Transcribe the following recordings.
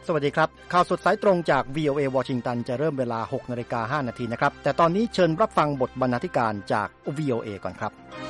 สวัสดีครับข่าวสดสายตรงจาก VOA วอชิงตันจะเริ่มเวลา 6:05 น.นะครับแต่ตอนนี้เชิญรับฟังบทบรรณาธิการจาก VOA ก่อนครับ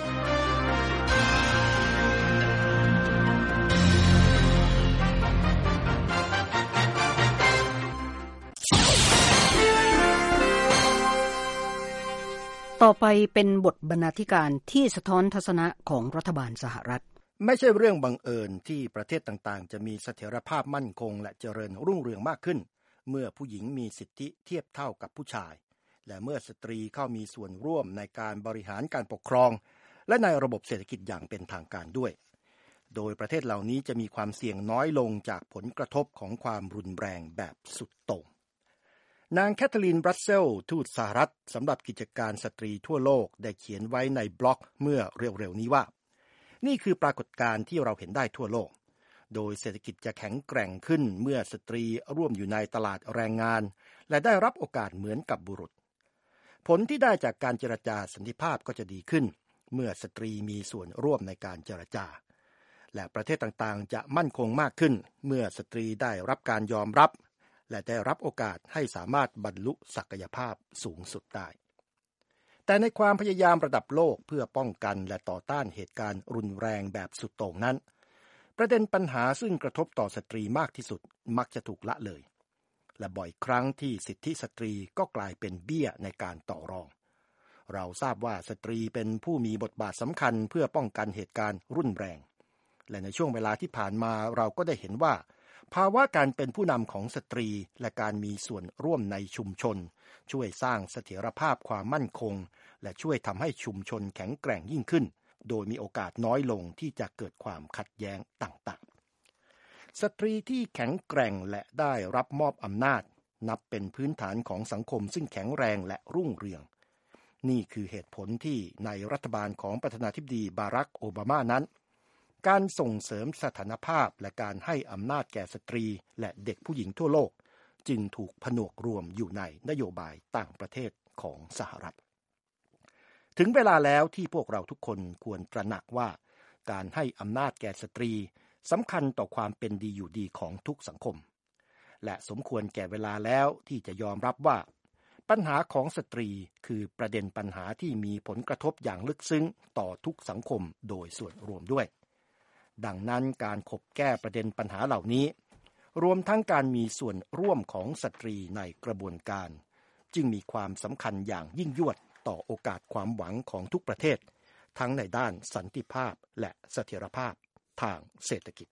ต่อไปเป็นบทบรรณาธิการที่สะท้อนทัศนะของรัฐบาลสหรัฐไม่ใช่เรื่องบังเอิญที่ประเทศต่างๆจะมีเสถียรภาพมั่นคงและเจริญรุ่งเรืองมากขึ้นเมื่อผู้หญิงมีสิทธิเทียบเท่ากับผู้ชายและเมื่อสตรีเข้ามีส่วนร่วมในการบริหารการปกครองและในระบบเศรษฐกิจอย่างเป็นทางการด้วยโดยประเทศเหล่านี้จะมีความเสี่ยงน้อยลงจากผลกระทบของความรุนแรงแบบสุดโต่งนางแคทเธอรีน บรัสเซลทูตสหรัฐสำหรับกิจการสตรีทั่วโลกได้เขียนไว้ในบล็อกเมื่อเร็วๆนี้ว่านี่คือปรากฏการณ์ที่เราเห็นได้ทั่วโลกโดยเศรษฐกิจจะแข็งแกร่งขึ้นเมื่อสตรีร่วมอยู่ในตลาดแรงงานและได้รับโอกาสเหมือนกับบุรุษผลที่ได้จากการเจรจาสันติภาพก็จะดีขึ้นเมื่อสตรีมีส่วนร่วมในการเจรจาและประเทศต่างๆจะมั่นคงมากขึ้นเมื่อสตรีได้รับการยอมรับและได้รับโอกาสให้สามารถบรรลุศักยภาพสูงสุดได้แต่ในความพยายามระดับโลกเพื่อป้องกันและต่อต้านเหตุการณ์รุนแรงแบบสุดโต่งนั้นประเด็นปัญหาซึ่งกระทบต่อสตรีมากที่สุดมักจะถูกละเลยและบ่อยครั้งที่สิทธิสตรีก็กลายเป็นเบี้ยในการต่อรองเราทราบว่าสตรีเป็นผู้มีบทบาทสำคัญเพื่อป้องกันเหตุการณ์รุนแรงและในช่วงเวลาที่ผ่านมาเราก็ได้เห็นว่าภาวะการเป็นผู้นำของสตรีและการมีส่วนร่วมในชุมชนช่วยสร้างเสถียรภาพความมั่นคงและช่วยทำให้ชุมชนแข็งแกร่งยิ่งขึ้นโดยมีโอกาสน้อยลงที่จะเกิดความขัดแย้งต่างๆสตรีที่แข็งแกร่งและได้รับมอบอำนาจนับเป็นพื้นฐานของสังคมซึ่งแข็งแรงและรุ่งเรืองนี่คือเหตุผลที่ในรัฐบาลของประธานาธิบดีบารักโอบามานั้นการส่งเสริมสถานภาพและการให้อำนาจแก่สตรีและเด็กผู้หญิงทั่วโลกจึงถูกผนวกรวมอยู่ในนโยบายต่างประเทศของสหรัฐถึงเวลาแล้วที่พวกเราทุกคนควรตระหนักว่าการให้อำนาจแก่สตรีสำคัญต่อความเป็นดีอยู่ดีของทุกสังคมและสมควรแก่เวลาแล้วที่จะยอมรับว่าปัญหาของสตรีคือประเด็นปัญหาที่มีผลกระทบอย่างลึกซึ้งต่อทุกสังคมโดยส่วนรวมด้วยดังนั้นการขบแก้ประเด็นปัญหาเหล่านี้รวมทั้งการมีส่วนร่วมของสตรีในกระบวนการจึงมีความสำคัญอย่างยิ่งยวดต่อโอกาสความหวังของทุกประเทศทั้งในด้านสันติภาพและเสถียรภาพทางเศรษฐกิจ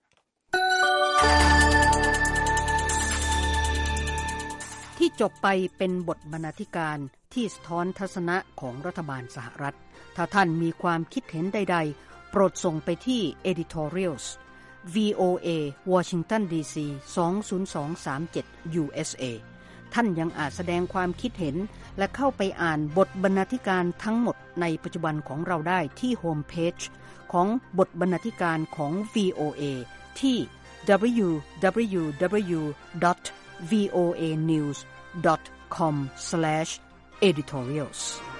ที่จบไปเป็นบทบรรณาธิการที่สะท้อนทัศนะของรัฐบาลสหรัฐถ้าท่านมีความคิดเห็นใดๆโปรดส่งไปที่ editorials VOA Washington DC 20237 USA ท่านยังอาจแสดงความคิดเห็นและเข้าไปอ่านบทบรรณาธิการทั้งหมดในปัจจุบันของเราได้ที่โฮมเพจของบทบรรณาธิการของ VOA ที่ www.voanews.com/editorials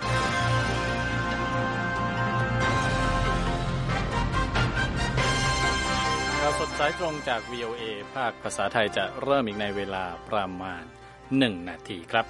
สดสายตรงจาก VOA ภาคภาษาไทยจะเริ่มอีกในเวลาประมาณ1 นาทีครับ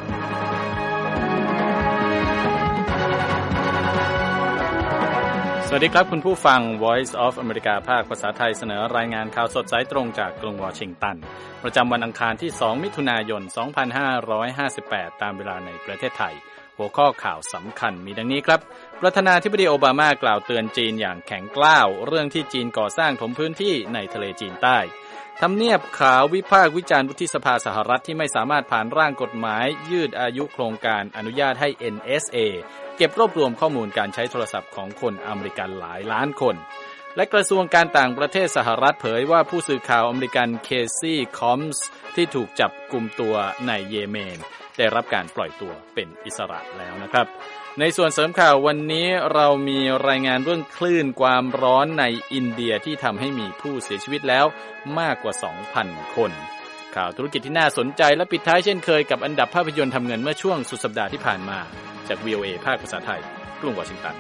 สวัสดีครับคุณผู้ฟัง Voice of America ภาคภาษาไทยเสนอรายงานข่าวสดสายตรงจากกรุงวอชิงตันประจำวันอังคารที่2มิถุนายน2558ตามเวลาในประเทศไทยหัวข้อข่าวสำคัญมีดังนี้ครับประธานาธิบดีโอบามากล่าวเตือนจีนอย่างแข็งกร้าวเรื่องที่จีนก่อสร้างถมพื้นที่ในทะเลจีนใต้ทำเนียบขาววิพากษ์วิจารณ์วุฒิสภาสหรัฐที่ไม่สามารถผ่านร่างกฎหมายยืดอายุโครงการอนุญาตให้ NSA เก็บรวบรวมข้อมูลการใช้โทรศัพท์ของคนอเมริกันหลายล้านคนและกระทรวงการต่างประเทศสหรัฐเผยว่าผู้สื่อข่าวอเมริกันเคซี่คอมส์ที่ถูกจับกุมตัวในเยเมนได้รับการปล่อยตัวเป็นอิสระแล้วนะครับในส่วนเสริมข่าววันนี้เรามีรายงานเรื่องคลื่นความร้อนในอินเดียที่ทำให้มีผู้เสียชีวิตแล้วมากกว่า 2,000 คนข่าวธุรกิจที่น่าสนใจและปิดท้ายเช่นเคยกับอันดับภาพยนตร์ทำเงินเมื่อช่วงสุดสัปดาห์ที่ผ่านมาจาก VOA ภาคภาษาไทยกรุงวอชิงตัน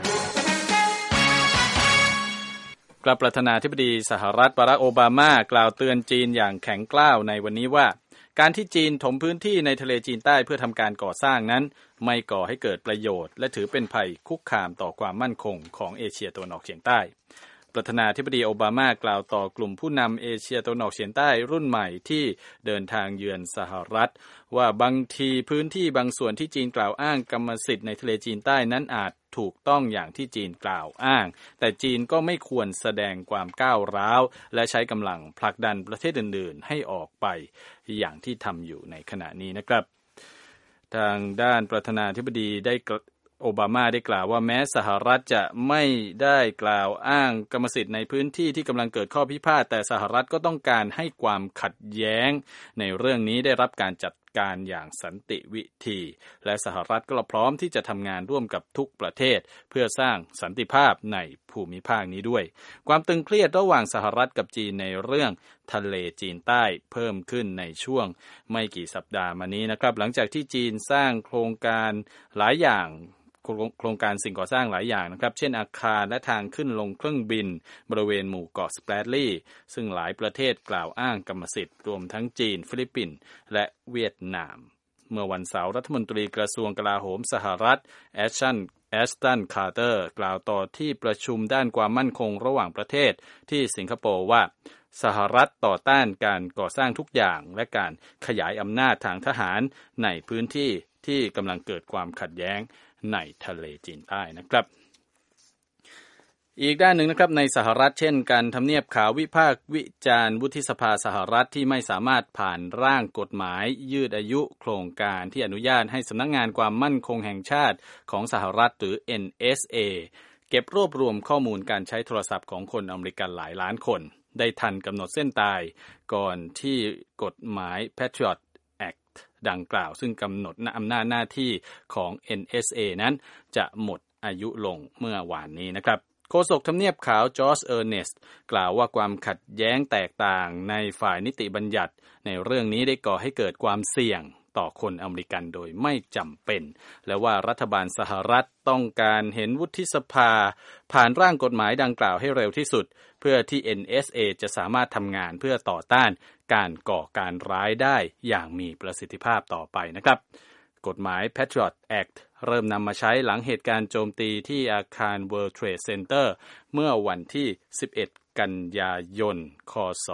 กลับประธานาธิบดีสหรัฐบารักโอบามากล่าวเตือนจีนอย่างแข็งกร้าวในวันนี้ว่าการที่จีนถมพื้นที่ในทะเลจีนใต้เพื่อทำการก่อสร้างนั้นไม่ก่อให้เกิดประโยชน์และถือเป็นภัยคุกคามต่อความมั่นคงของเอเชียตะวันออกเฉียงใต้ประธานาธิบดีโอบามากล่าวต่อกลุ่มผู้นำเอเชียตะวันออกเฉียงใต้รุ่นใหม่ที่เดินทางเยือนสหรัฐว่าบางทีพื้นที่บางส่วนที่จีนกล่าวอ้างกรรมสิทธิ์ในทะเลจีนใต้นั้นอาจถูกต้องอย่างที่จีนกล่าวอ้างแต่จีนก็ไม่ควรแสดงความก้าวร้าวและใช้กำลังผลักดันประเทศอื่นๆให้ออกไปอย่างที่ทำอยู่ในขณะนี้นะครับทางด้านประธานาธิบดีโอบามาได้กล่าวว่าแม้สหรัฐจะไม่ได้กล่าวอ้างกรรมสิทธิ์ในพื้นที่ที่กำลังเกิดข้อพิพาทแต่สหรัฐก็ต้องการให้ความขัดแย้งในเรื่องนี้ได้รับการจัดการอย่างสันติวิธีและสหรัฐก็พร้อมที่จะทำงานร่วมกับทุกประเทศเพื่อสร้างสันติภาพในภูมิภาคนี้ด้วยความตึงเครียดระหว่างสหรัฐกับจีนในเรื่องทะเลจีนใต้เพิ่มขึ้นในช่วงไม่กี่สัปดาห์มานี้นะครับหลังจากที่จีนสร้างโครงการหลายอย่างโครงการสิ่งก่อสร้างหลายอย่างนะครับเช่นอาคารและทางขึ้นลงเครื่องบินบริเวณหมู่เกาะสแปรดลีย์ซึ่งหลายประเทศกล่าวอ้างกรรมสิทธิ์รวมทั้งจีนฟิลิปปินส์และเวียดนามเมื่อวันเสาร์รัฐมนตรีกระทรวงกลาโหมสหรัฐแอชตันคาร์เตอร์กล่าวต่อที่ประชุมด้านความมั่นคงระหว่างประเทศที่สิงคโปร์ว่าสหรัฐต่อต้านการก่อสร้างทุกอย่างและการขยายอำนาจทางทหารในพื้นที่ที่กำลังเกิดความขัดแย้งในทะเลจีนใต้นะครับอีกด้านหนึ่งนะครับในสหรัฐเช่นกันทำเนียบขาววิพากษ์วิจารณ์วุฒิสภาสหรัฐที่ไม่สามารถผ่านร่างกฎหมายยืดอายุโครงการที่อนุญาตให้สำนักงานความมั่นคงแห่งชาติของสหรัฐหรือ NSA เก็บรวบรวมข้อมูลการใช้โทรศัพท์ของคนอเมริกันหลายล้านคนได้ทันกำหนดเส้นตายก่อนที่กฎหมาย Patriotดังกล่าวซึ่งกำหนดอำนาจหน้าที่ของ NSA นั้นจะหมดอายุลงเมื่อวานนี้นะครับโฆษกทำเนียบขาวจอร์จเออร์เนสต์กล่าวว่าความขัดแย้งแตกต่างในฝ่ายนิติบัญญัติในเรื่องนี้ได้ก่อให้เกิดความเสี่ยงต่อคนอเมริกันโดยไม่จำเป็นและว่ารัฐบาลสหรัฐต้องการเห็นวุฒิสภาผ่านร่างกฎหมายดังกล่าวให้เร็วที่สุดเพื่อที่ NSA จะสามารถทำงานเพื่อต่อต้านการก่อการร้ายได้อย่างมีประสิทธิภาพต่อไปนะครับกฎหมาย Patriot Act เริ่มนำมาใช้หลังเหตุการณ์โจมตีที่อาคาร World Trade Center เมื่อวันที่ 11 กันยายน ค.ศ.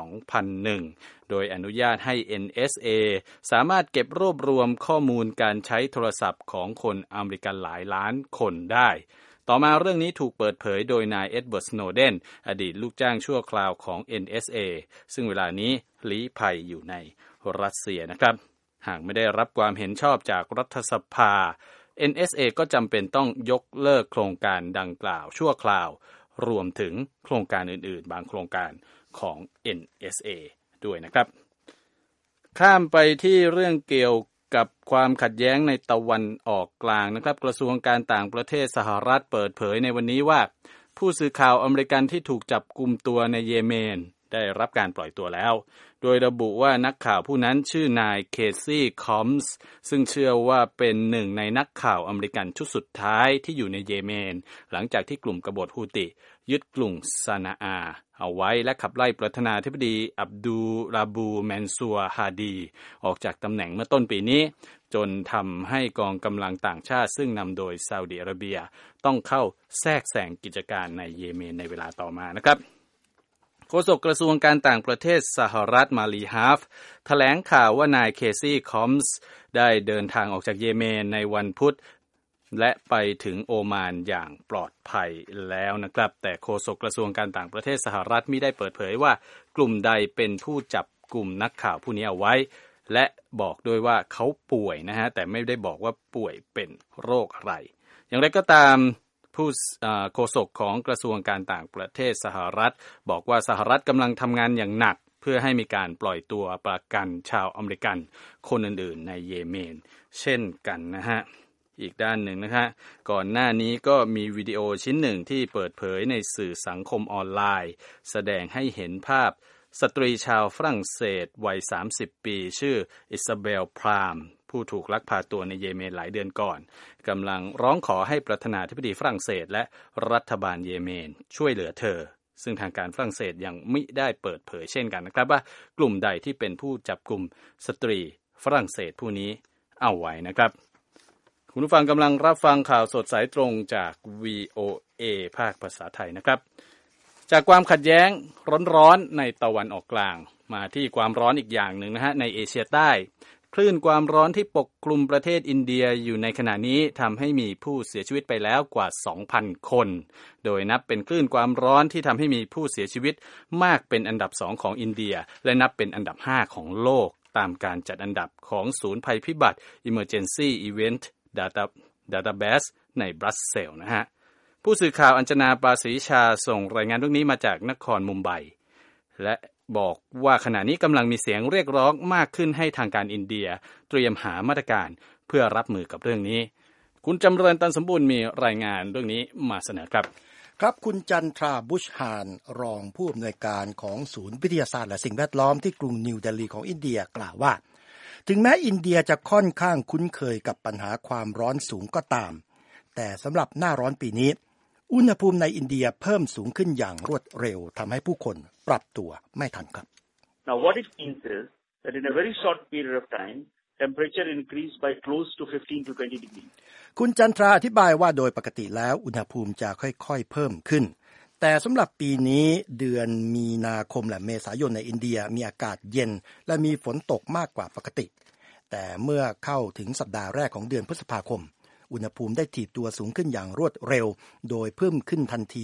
2001 โดยอนุญาตให้ NSA สามารถเก็บรวบรวมข้อมูลการใช้โทรศัพท์ของคนอเมริกันหลายล้านคนได้ต่อมาเรื่องนี้ถูกเปิดเผยโดยนายเอ็ดเวิร์ด สโนเดนอดีตลูกจ้างชั่วคราวของ NSA ซึ่งเวลานี้ลี้ภัยอยู่ในรัสเซียนะครับหากไม่ได้รับความเห็นชอบจากรัฐสภา NSA ก็จำเป็นต้องยกเลิกโครงการดังกล่าวชั่วคราวรวมถึงโครงการอื่นๆบางโครงการของ NSA ด้วยนะครับข้ามไปที่เรื่องเกี่ยวกับความขัดแย้งในตะวันออกกลางนะครับกระทรวงการต่างประเทศสหรัฐเปิดเผยในวันนี้ว่าผู้สื่อข่าวอเมริกันที่ถูกจับกุมตัวในเยเมนได้รับการปล่อยตัวแล้วโดยระบุว่านักข่าวผู้นั้นชื่อนายเคซี่คอมส์ซึ่งเชื่อว่าเป็นหนึ่งในนักข่าวอเมริกันชุดสุดท้ายที่อยู่ในเยเมนหลังจากที่กลุ่มกบฏฮูติยึดกรุงซานาอาเอาไว้และขับไล่ประธานาธิบดีอับดุลราบูแมนซัวฮาดีออกจากตำแหน่งเมื่อต้นปีนี้จนทำให้กองกำลังต่างชาติซึ่งนำโดยซาอุดิอาระเบียต้องเข้าแทรกแซงกิจการในเยเมนในเวลาต่อมานะครับโฆษกกระทรวงการต่างประเทศสหรัฐมาลีฮาฟแถลงข่าวว่านายเคซี่คอมส์ได้เดินทางออกจากเยเมนในวันพุธและไปถึงโอมานอย่างปลอดภัยแล้วนะครับแต่โฆษกกระทรวงการต่างประเทศสหรัฐมิได้เปิดเผยว่ากลุ่มใดเป็นผู้จับกลุ่มนักข่าวผู้นี้เอาไว้และบอกด้วยว่าเขาป่วยนะฮะแต่ไม่ได้บอกว่าป่วยเป็นโรคอะไรอย่างไรก็ตามผู้โฆษกของกระทรวงการต่างประเทศสหรัฐบอกว่าสหรัฐกำลังทำงานอย่างหนักเพื่อให้มีการปล่อยตัวประกันชาวอเมริกันคนอื่นๆในเยเมนเช่นกันนะฮะอีกด้านหนึ่งนะฮะก่อนหน้านี้ก็มีวิดีโอชิ้นหนึ่งที่เปิดเผยในสื่อสังคมออนไลน์แสดงให้เห็นภาพสตรีชาวฝรั่งเศสวัย30ปีชื่ออิซาเบลพรามผู้ถูกลักพาตัวในเยเมนหลายเดือนก่อนกำลังร้องขอให้ประธานาธิบดีฝรั่งเศสและรัฐบาลเยเมนช่วยเหลือเธอซึ่งทางการฝรั่งเศสยังมิได้เปิดเผยเช่นกันนะครับว่ากลุ่มใดที่เป็นผู้จับกลุ่มสตรีฝรั่งเศสผู้นี้เอาไว้นะครับคุณผู้ฟังกำลังรับฟังข่าวสดสายตรงจาก VOA ภาคภาษาไทยนะครับจากความขัดแย้งร้อนๆในตะวันออกกลางมาที่ความร้อนอีกอย่างหนึ่งนะฮะในเอเชียใต้คลื่นความร้อนที่ปกคลุมประเทศอินเดียอยู่ในขณะนี้ทำให้มีผู้เสียชีวิตไปแล้วกว่า 2,000 คนโดยนับเป็นคลื่นความร้อนที่ทำให้มีผู้เสียชีวิตมากเป็นอันดับ2ของอินเดียและนับเป็นอันดับ5ของโลกตามการจัดอันดับของศูนย์ภัยพิบัติ Emergency Event Database ในบรัสเซลส์นะฮะผู้สื่อข่าวอัญชนาปาศรีชาส่งรายงานเรื่องนี้มาจากนครมุมไบและบอกว่าขณะนี้กำลังมีเสียงเรียกร้องมากขึ้นให้ทางการอินเดียเตรียมหามาตรการเพื่อรับมือกับเรื่องนี้คุณจำเริญตันสมบูรณ์มีรายงานเรื่องนี้มาเสนอครับครับคุณจันทราบุชฮานรองผู้อำนวยการของศูนย์วิทยาศาสตร์และสิ่งแวดล้อมที่กรุงนิวเดลีของอินเดียกล่าวว่าถึงแม้อินเดียจะค่อนข้างคุ้นเคยกับปัญหาความร้อนสูงก็ตามแต่สำหรับหน้าร้อนปีนี้อุณหภูมิในอินเดียเพิ่มสูงขึ้นอย่างรวดเร็วทำให้ผู้คนปรับตัวไม่ทันครับ Now what it means is that in a very short period of time temperature increased by close to 15 to 20 degrees คุณจันทราอธิบายว่าโดยปกติแล้วอุณหภูมิจะค่อยๆเพิ่มขึ้นแต่สำหรับปีนี้เดือนมีนาคมและเมษายนในอินเดียมีอากาศเย็นและมีฝนตกมากกว่าปกติแต่เมื่อเข้าถึงสัปดาห์แรกของเดือนพฤษภาคมอุณหภูมิได้ถีบตัวสูงขึ้นอย่างรวดเร็วโดยเพิ่มขึ้นทันที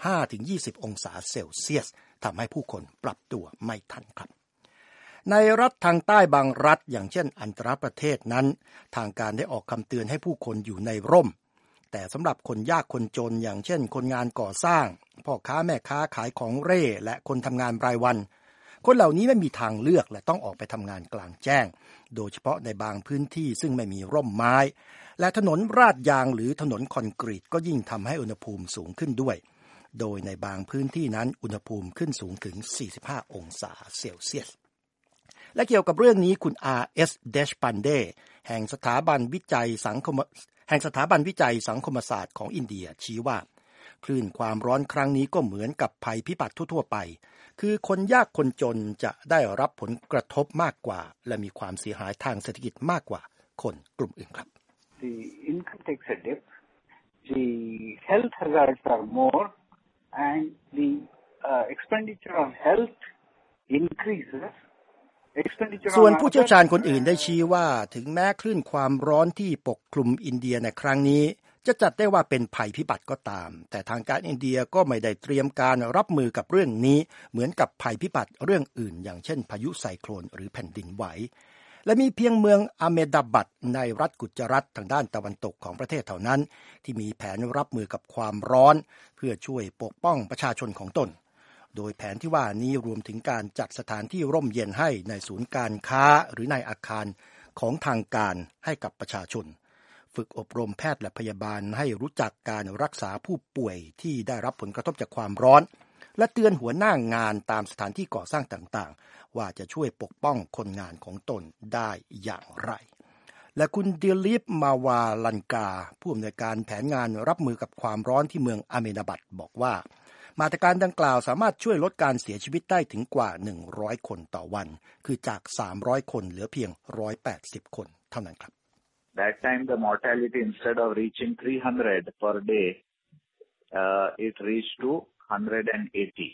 15-20 องศาเซลเซียสทำให้ผู้คนปรับตัวไม่ทันครับในรัฐทางใต้บางรัฐอย่างเช่นอันตรประเทศนั้นทางการได้ออกคำเตือนให้ผู้คนอยู่ในร่มแต่สำหรับคนยากคนจนอย่างเช่นคนงานก่อสร้างพ่อค้าแม่ค้าขายของเร่และคนทำงานรายวันคนเหล่านี้ไม่มีทางเลือกและต้องออกไปทำงานกลางแจ้งโดยเฉพาะในบางพื้นที่ซึ่งไม่มีร่มไม้และถนนราดยางหรือถนนคอนกรีตก็ยิ่งทำให้อุณหภูมิสูงขึ้นด้วยโดยในบางพื้นที่นั้นอุณหภูมิขึ้นสูงถึง45องศาเซลเซียสและเกี่ยวกับเรื่องนี้คุณ R.S. Deshpande แห่งสถาบันวิจัยสังคมศาสตร์ของอินเดียชี้ว่าคลื่นความร้อนครั้งนี้ก็เหมือนกับภัยพิบัติทั่วๆไปคือคนยากคนจนจะได้รับผลกระทบมากกว่าและมีความเสียหายทางเศรษฐกิจมากกว่าคนกลุ่มอื่นครับ The income takes a dip, the health hazards are more, and the expenditure on health increases. ส่วนผู้เชี่ยวชาญคนอื่นได้ชี้ว่าถึงแม้คลื่นความร้อนที่ปกคลุมอินเดียในครั้งนี้จะจัดได้ว่าเป็นภัยพิบัติก็ตามแต่ทางการอินเดียก็ไม่ได้เตรียมการรับมือกับเรื่องนี้เหมือนกับภัยพิบัติเรื่องอื่นอย่างเช่นพายุไซโคลนหรือแผ่นดินไหวและมีเพียงเมืองอเมดาบัดในรัฐกุจรัตทางด้านตะวันตกของประเทศเท่านั้นที่มีแผนรับมือกับความร้อนเพื่อช่วยปกป้องประชาชนของตนโดยแผนที่ว่านี้รวมถึงการจัดสถานที่ร่มเย็นให้ในศูนย์การค้าหรือในอาคารของทางการให้กับประชาชนฝึกอบรมแพทย์และพยาบาลให้รู้จักการรักษาผู้ป่วยที่ได้รับผลกระทบจากความร้อนและเตือนหัวหน้างานตามสถานที่ก่อสร้างต่างๆว่าจะช่วยปกป้องคนงานของตนได้อย่างไรและคุณดิลิปมาวาลันกาผู้อำนวยการแผนงานรับมือกับความร้อนที่เมืองอเมนาบัดบอกว่ามาตรการดังกล่าวสามารถช่วยลดการเสียชีวิตได้ถึงกว่า100คนต่อวันคือจาก300คนเหลือเพียง180คนเท่านั้นครับ That time the mortality instead of reaching 300 per day it reached to 180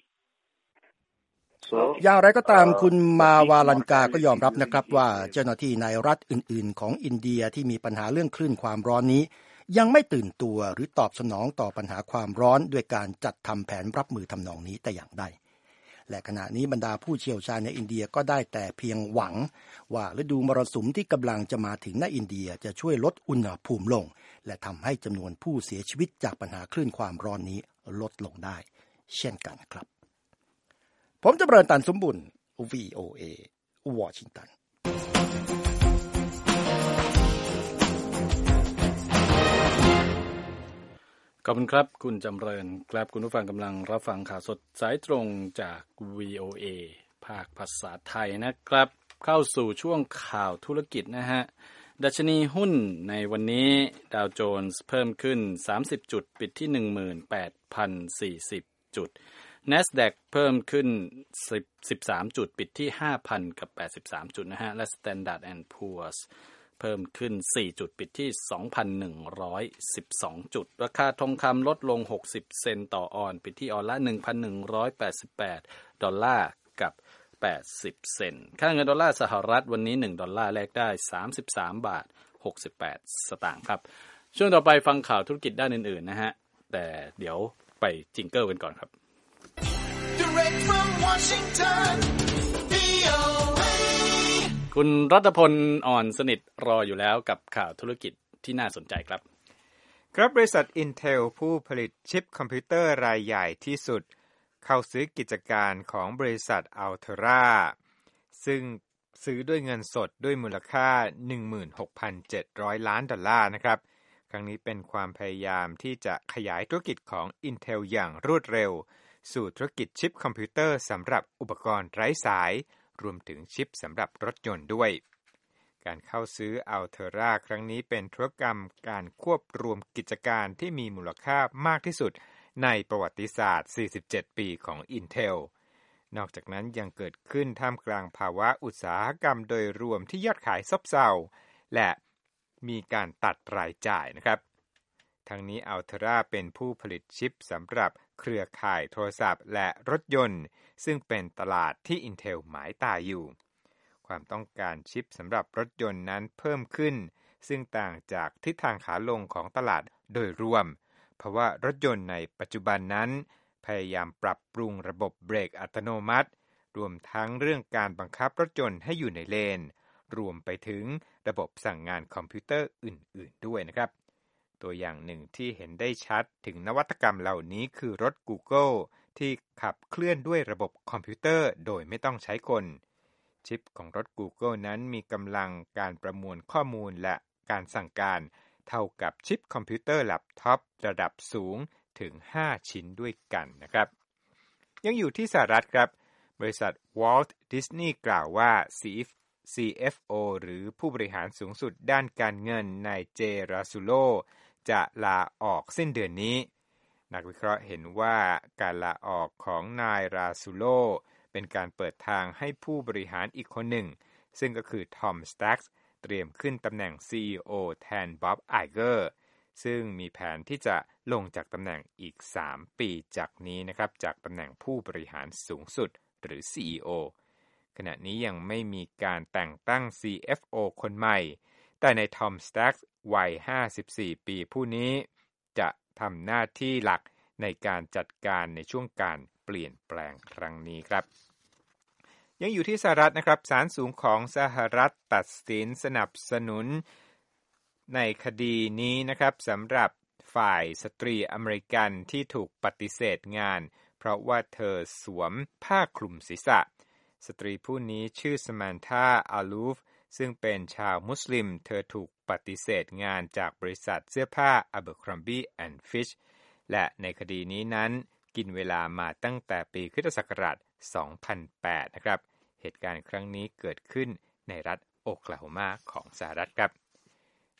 อย่างไรก็ตามคุณมาวาลันกาก็ยอมรับนะครับว่าเจ้าหน้าที่ในรัฐอื่นๆของอินเดียที่มีปัญหาเรื่องคลื่นความร้อนนี้ยังไม่ตื่นตัวหรือตอบสนองต่อปัญหาความร้อนด้วยการจัดทำแผนรับมือทำนองนี้แต่อย่างใดและขณะนี้บรรดาผู้เชี่ยวชาญในอินเดียก็ได้แต่เพียงหวังว่าฤดูมรสุมที่กำลังจะมาถึงในอินเดียจะช่วยลดอุณหภูมิลงและทำให้จำนวนผู้เสียชีวิตจากปัญหาคลื่นความร้อนนี้ลดลงได้เช่นกันครับผมจำเริญตันสมบุญ VOA วอชิงตันขอบคุณครับคุณจำเริญครับคุณผู้ฟังกำลังรับฟังข่าวสดสายตรงจาก VOA ภาคภาษาไทยนะครับเข้าสู่ช่วงข่าวธุรกิจนะฮะดัชนีหุ้นในวันนี้ดาวโจนส์เพิ่มขึ้น30จุดปิดที่ 18,040 จุดNASDAQ เพิ่มขึ้น13จุดปิดที่ 5,083 จุดนะฮะและ Standard & Poor's เพิ่มขึ้น4จุดปิดที่ 2,112 จุดราคาทองคำลดลง60เซนต์ต่อออนปิดที่ออนละ 1,188 ดอลลาร์กับ80เซนต์ค่าเงินดอลลาร์สหรัฐวันนี้1ดอลลาร์แลกได้33บาท68สตางค์ครับช่วงต่อไปฟังข่าวธุรกิจด้านอื่นๆนะฮะแต่เดี๋ยวไปจิงเกิลกันก่อนครับDirect from Washington, VOA คุณรัตพลอ่อนสนิทรออยู่แล้วกับข่าวธุรกิจที่น่าสนใจครับครับบริษัท Intel ผู้ผลิตชิปคอมพิวเตอร์รายใหญ่ที่สุดเข้าซื้อกิจการของบริษัท Altera ซึ่งซื้อด้วยเงินสดด้วยมูลค่า 16,700 ล้านดอลลาร์นะครับครั้งนี้เป็นความพยายามที่จะขยายธุรกิจของ Intel อย่างรวดเร็วสู่ธุรกิจชิปคอมพิวเตอร์สำหรับอุปกรณ์ไร้สายรวมถึงชิปสำหรับรถยนต์ด้วยการเข้าซื้อ Altera ครั้งนี้เป็นธุรกรรมการควบรวมกิจการที่มีมูลค่ามากที่สุดในประวัติศาสตร์47ปีของ Intel นอกจากนั้นยังเกิดขึ้นท่ามกลางภาวะอุตสาหกรรมโดยรวมที่ยอดขายซบเซาและมีการตัดรายจ่ายนะครับทั้งนี้ Altera เป็นผู้ผลิตชิปสำหรับเครือข่ายโทรศัพท์และรถยนต์ซึ่งเป็นตลาดที่ Intel หมายตาอยู่ความต้องการชิปสำหรับรถยนต์นั้นเพิ่มขึ้นซึ่งต่างจากทิศทางขาลงของตลาดโดยรวมเพราะว่ารถยนต์ในปัจจุบันนั้นพยายามปรับปรุงระบบเบรกอัตโนมัติรวมทั้งเรื่องการบังคับรถยนต์ให้อยู่ในเลนรวมไปถึงระบบสั่งงานคอมพิวเตอร์อื่นๆด้วยนะครับตัวอย่างหนึ่งที่เห็นได้ชัดถึงนวัตกรรมเหล่านี้คือรถ Google ที่ขับเคลื่อนด้วยระบบคอมพิวเตอร์โดยไม่ต้องใช้คนชิปของรถ Google นั้นมีกำลังการประมวลข้อมูลและการสั่งการเท่ากับชิปคอมพิวเตอร์แล็ปท็อประดับสูงถึง5ชิ้นด้วยกันนะครับยังอยู่ที่สหรัฐครับบริษัท Walt Disney กล่าวว่า CFO หรือผู้บริหารสูงสุดด้านการเงินนายเจราซูโลจะลาออกสิ้นเดือนนี้นักวิเคราะห์เห็นว่าการลาออกของนายราซูโลเป็นการเปิดทางให้ผู้บริหารอีกคนหนึ่งซึ่งก็คือทอมสแต็กส์เตรียมขึ้นตำแหน่ง CEO แทนบ๊อบไอเกอร์ซึ่งมีแผนที่จะลงจากตำแหน่งอีก3ปีจากนี้นะครับจากตำแหน่งผู้บริหารสูงสุดหรือ CEO ขณะนี้ยังไม่มีการแต่งตั้ง CFO คนใหม่แต่ในทอมสแต็กส์วัย54ปีผู้นี้จะทำหน้าที่หลักในการจัดการในช่วงการเปลี่ยนแปลงครั้งนี้ครับยังอยู่ที่สหรัฐนะครับศาลสูงของสหรัฐตัดสินสนับสนุนในคดีนี้นะครับสำหรับฝ่ายสตรีอเมริกันที่ถูกปฏิเสธงานเพราะว่าเธอสวมผ้าคลุมศีรษะสตรีผู้นี้ชื่อสมานธาอาลูฟซึ่งเป็นชาวมุสลิมเธอถูกปฏิเสธงานจากบริษัทเสื้อผ้า Abercrombie & Fitch และในคดีนี้นั้นกินเวลามาตั้งแต่ปีค.ศ. 2008 นะครับเหตุการณ์ครั้งนี้เกิดขึ้นในรัฐโอคลาโฮมาของสหรัฐครับ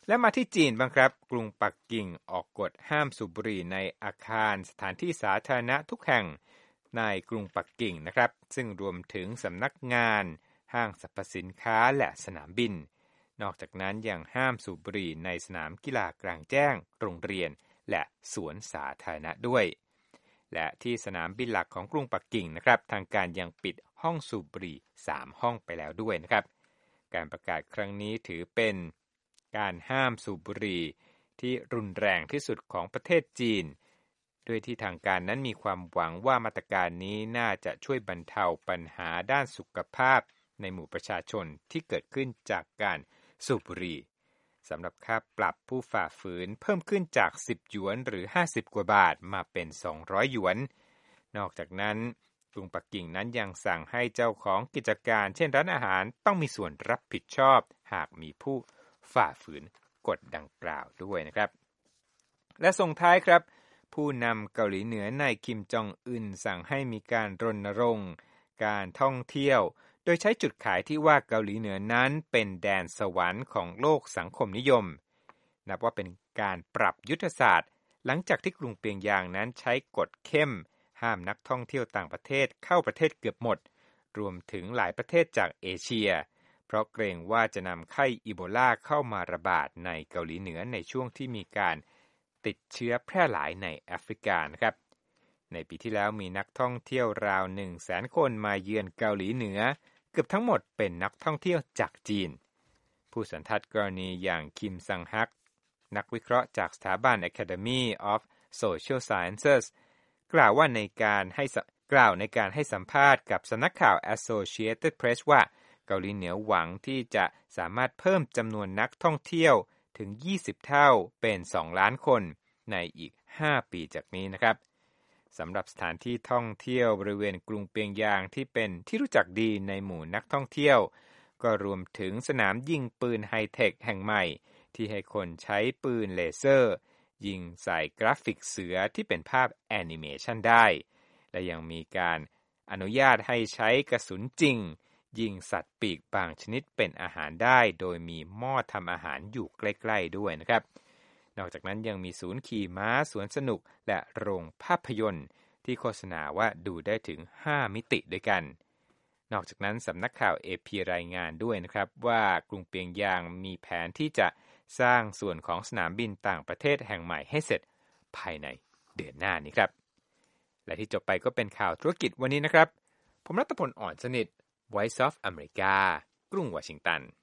และมาที่จีนบ้างครับกรุงปักกิ่งออกกฎห้ามสูบบุหรี่ในอาคารสถานที่สาธารณะทุกแห่งในกรุงปักกิ่งนะครับซึ่งรวมถึงสำนักงานห้างสรรพสินค้าและสนามบินนอกจากนั้นยังห้ามสูบบุหรี่ในสนามกีฬากลางแจ้งโรงเรียนและสวนสาธารณะด้วยและที่สนามบินหลักของกรุงปักกิ่งนะครับทางการยังปิดห้องสูบบุหรี่3ห้องไปแล้วด้วยนะครับการประกาศครั้งนี้ถือเป็นการห้ามสูบบุหรี่ที่รุนแรงที่สุดของประเทศจีนโดยที่ทางการนั้นมีความหวังว่ามาตรการนี้น่าจะช่วยบรรเทาปัญหาด้านสุขภาพในหมู่ประชาชนที่เกิดขึ้นจากการสูบบุหรี่สำหรับค่าปรับผู้ฝ่าฝืนเพิ่มขึ้นจาก10หยวนหรือ50กว่าบาทมาเป็น200หยวนนอกจากนั้นกรุงปักกิ่งนั้นยังสั่งให้เจ้าของกิจการเช่นร้านอาหารต้องมีส่วนรับผิดชอบหากมีผู้ฝ่าฝืนกฎดังกล่าวด้วยนะครับและส่งท้ายครับผู้นำเกาหลีเหนือนายคิมจองอึนสั่งให้มีการรณรงค์การท่องเที่ยวโดยใช้จุดขายที่ว่าเกาหลีเหนือนั้นเป็นแดนสวรรค์ของโลกสังคมนิยมนับว่าเป็นการปรับยุทธศาสตร์หลังจากที่กรุงเปียงยางนั้นใช้กฎเข้มห้ามนักท่องเที่ยวต่างประเทศเข้าประเทศเกือบหมดรวมถึงหลายประเทศจากเอเชียเพราะเกรงว่าจะนำไข้อีโบลาเข้ามาระบาดในเกาหลีเหนือในช่วงที่มีการติดเชื้อแพร่หลายในแอฟริกานะครับในปีที่แล้วมีนักท่องเที่ยวราว 100,000 คนมาเยือนเกาหลีเหนือเกือบทั้งหมดเป็นนักท่องเที่ยวจากจีนผู้สันทัดกรณีอย่างคิมซังฮักนักวิเคราะห์จากสถาบัน Academy of Social Sciences กล่าวในการให้สัมภาษณ์กับสำนักข่าว Associated Press ว่าเกาหลีเหนือหวังที่จะสามารถเพิ่มจำนวนนักท่องเที่ยวถึง20เท่าเป็น2ล้านคนในอีก5ปีจากนี้นะครับสำหรับสถานที่ท่องเที่ยวบริเวณกรุงเปียงยางที่เป็นที่รู้จักดีในหมู่นักท่องเที่ยวก็รวมถึงสนามยิงปืนไฮเทคแห่งใหม่ที่ให้คนใช้ปืนเลเซอร์ยิงใส่กราฟิกเสือที่เป็นภาพแอนิเมชันได้และยังมีการอนุญาตให้ใช้กระสุนจริงยิงสัตว์ปีกบางชนิดเป็นอาหารได้โดยมีหม้อทำอาหารอยู่ใกล้ๆด้วยนะครับนอกจากนั้นยังมีศูนย์ขี่ม้าสวนสนุกและโรงภาพยนตร์ที่โฆษณาว่าดูได้ถึง5มิติด้วยกันนอกจากนั้นสำนักข่าว AP รายงานด้วยนะครับว่ากรุงเปียงยางมีแผนที่จะสร้างส่วนของสนามบินต่างประเทศแห่งใหม่ให้เสร็จภายในเดือนหน้านี้ครับและที่จบไปก็เป็นข่าวธุรกิจวันนี้นะครับผมรัตพลอ่อนสนิท Voice of America กรุงวอชิงตัน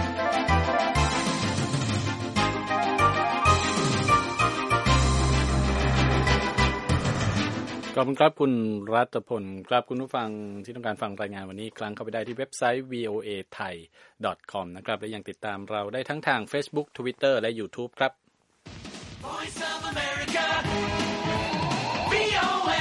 ขอบคุณครับคุณรัตพลครับคุณผู้ฟังที่ต้องการฟังรายงานวันนี้ครั้งเข้าไปได้ที่เว็บไซต์ voathai.com นะครับและยังติดตามเราได้ทั้งทาง Facebook Twitter และ YouTube ครับ Voice of America VOA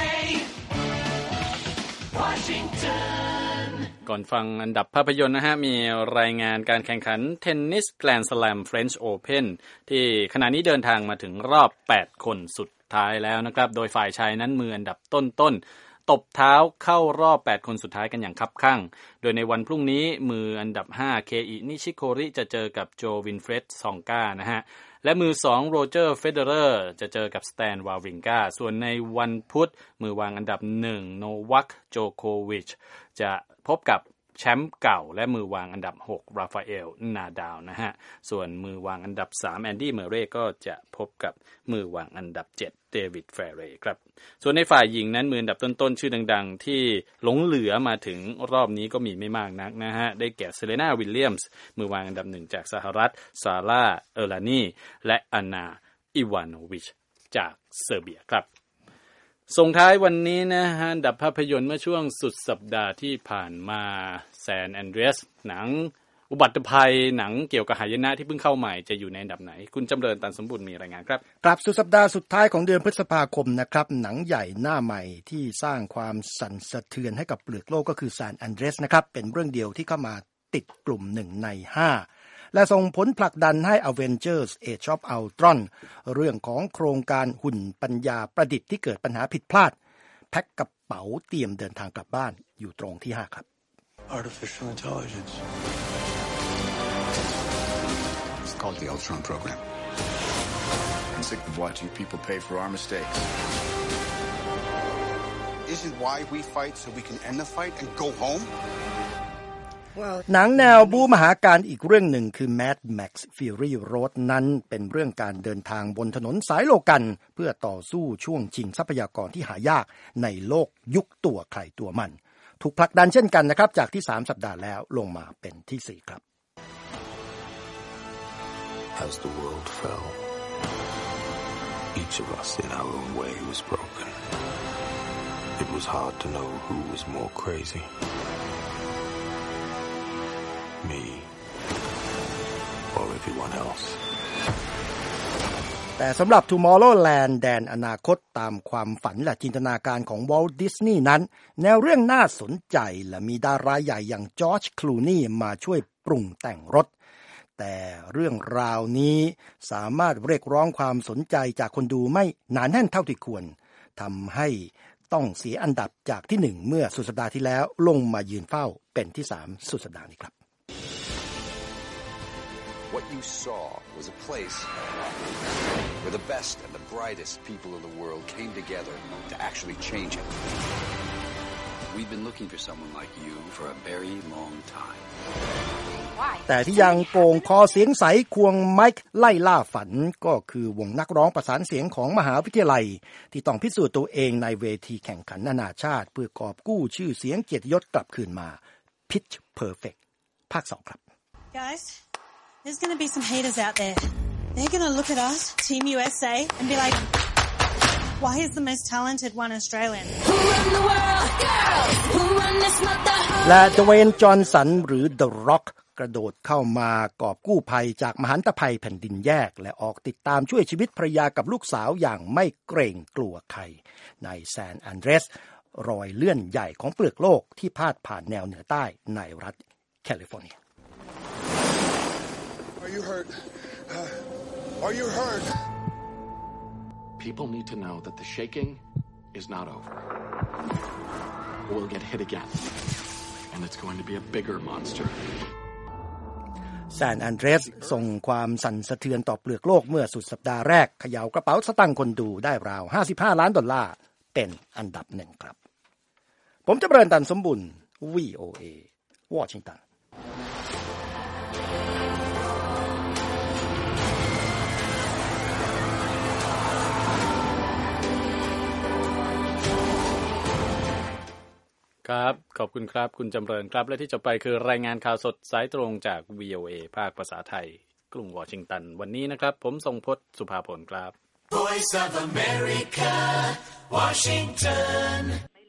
Washington ก่อนฟังอันดับภาพยนตร์นะฮะมีรายงานการแข่งขันเทนนิสแกรนด์สแลม French Open ที่ขณะนี้เดินทางมาถึงรอบ8คนสุดท้ายแล้วนะครับโดยฝ่ายชายนั้นมืออันดับต้นตบเท้าเข้ารอบ8คนสุดท้ายกันอย่างคับคั่งโดยในวันพรุ่งนี้มืออันดับ5เคอินิชิโคริจะเจอกับโจวินเฟรดซองกานะฮะและมือ2โรเจอร์เฟเดอเรอร์จะเจอกับสแตนวาวริงกาส่วนในวันพุธมือวางอันดับ1โนวัคโจโควิชจะพบกับแชมป์เก่าและมือวางอันดับ6ราฟาเอลนาดาลนะฮะส่วนมือวางอันดับ3แอนดี้เมอร์เรย์ก็จะพบกับมือวางอันดับ7เดวิดแฟร์เรย์ครับส่วนในฝ่ายหญิงนั้นมืออันดับต้นๆชื่อดังๆที่หลงเหลือมาถึงรอบนี้ก็มีไม่มากนักนะฮะได้แก่เซเลนาวิลเลียมส์มือวางอันดับ1จากสหรัฐซาร่าเออร์ลานีและอานาอิวานโนวิชจากเซอร์เบียครับส่งท้ายวันนี้นะฮะอันดับภาพยนตร์เมื่อช่วงสุดสัปดาห์ที่ผ่านมาแซนแอนเดรียสหนังอุบัติภัยหนังเกี่ยวกับหายนะที่เพิ่งเข้าใหม่จะอยู่ในอันดับไหนคุณจำเริญตันสมบูรณ์มีรายงานครับกลับสุดสัปดาห์สุดท้ายของเดือนพฤษภาคมนะครับหนังใหญ่หน้าใหม่ที่สร้างความสั่นสะเทือนให้กับเปลือกโลกก็คือแซนแอนเดรียสนะครับเป็นเรื่องเดียวที่เข้ามาติดกลุ่ม1ใน5และส่งผลผลักดันให้ Avengers Age of Ultron เรื่องของโครงการหุ่นปัญญาประดิษฐ์ที่เกิดปัญหาผิดพลาดแพ็คกระเป๋าเตรียมเดินทางกลับบ้านอยู่ตรงที่5ครับ Artificial intelligence. It's called of the Ultron program. I'm sick of watching people pay for our mistakes. Isn't why we fight so we can end the fight and go home? หนังแนวบู๊มหาการอีกเรื่องหนึ่งคือ Mad Max Fury Road นั้นเป็นเรื่องการเดินทางบนถนนสายโลกันเพื่อต่อสู้ช่วงชิงทรัพยากรที่หายากในโลกยุคตัวใครตัวมันถูกผลักดันเช่นกันนะครับจากที่3สัปดาห์แล้วลงมาเป็นที่4ครับ As the world fell, each of us in our own way was broken. It was hard to know who was more crazy.Me or everyone else แต่สำหรับ Tomorrowland แดนอนาคตตามความฝันและจินตนาการของ Walt Disney นั้นแนวเรื่องน่าสนใจและมีดาราใหญ่อย่างจอร์จ คลูนีย์มาช่วยปรุงแต่งรถแต่เรื่องราวนี้สามารถเรียกร้องความสนใจจากคนดูไม่หนาแน่นเท่าที่ควรทำให้ต้องเสียอันดับจากที่1เมื่อสุดสัปดาห์ที่แล้วลงมายืนเฝ้าเป็นที่3สุดสัปดาห์นี้ครับ What you saw was a place where the best and the brightest people in the world came together to actually change it. We've been looking for someone like you for a very long time. แต่ที่ยังโกงคอเสียงใสควงไมค์ไล่ล่าฝันก็คือวงนักร้องประสานเสียงของมหาวิทยาลัยที่ต้องพิสูจน์ตัวเองในเวทีแข่งขันนานาชาติเพื่อกอบกู้ชื่อเสียงเกียรติยศกลับคืนมา Pitch Perfect ภาค 2 ครับ Guys.There's going to be some haters out there. They're going to look at us, Team USA, and be like, why is the most talented one Australian? Who run the world? Girls! Who run this mother? และดเวนจอห์นสันหรือ The Rock กระโดดเข้ามากอบกู้ภัยจากมหันตภัยแผ่นดินแยกและออกติดตามช่วยชีวิตภรรยากับลูกสาวอย่างไม่เกรงกลัวใครในแซนอันเดรสรอยเลื่อนใหญ่ของเปลือกโลกที่พาดผ่านแนวเหนือใต้ในรัฐแคลิฟอร์เนีย Are you hurt? Are you hurt? People need to know that the shaking is not over. We'll get hit again. And it's going to be a bigger monster. แซนอันเดรสส่งความสั่นสะเทือนต่อเปลือกโลกเมื่อสุดสัปดาห์แรกเขย่ากระเป๋าสตางค์คนดูได้ราว$55 ล้านเป็นอันดับ1ครับผมจะเริญตันสมบุญ VOA วอชิงตันครับขอบคุณครับคุณจำเริญครับและที่จบไปคือรายงานข่าวสดสายตรงจาก VOA ภาคภาษาไทยกรุงวอชิงตันวันนี้นะครับผมทรงพจน์สุภาพลครับ Voice of America Washington